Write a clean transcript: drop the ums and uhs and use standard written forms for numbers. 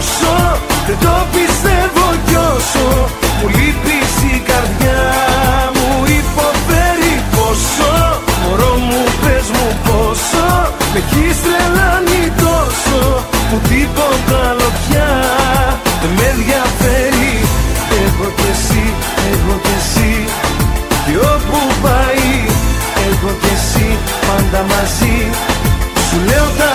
πόσο δεν το πιστεύω κι όσο μου λείπεις η καρδιά μου υποφέρει πόσο. Μωρό μου πες μου πόσο με έχεις τρελάνει τόσο που τίποτα άλλο πια δεν με ενδιαφέρει. Εγώ κι εσύ, εγώ κι εσύ και όπου πάει εγώ κι εσύ πάντα μαζί. Σου λέω τα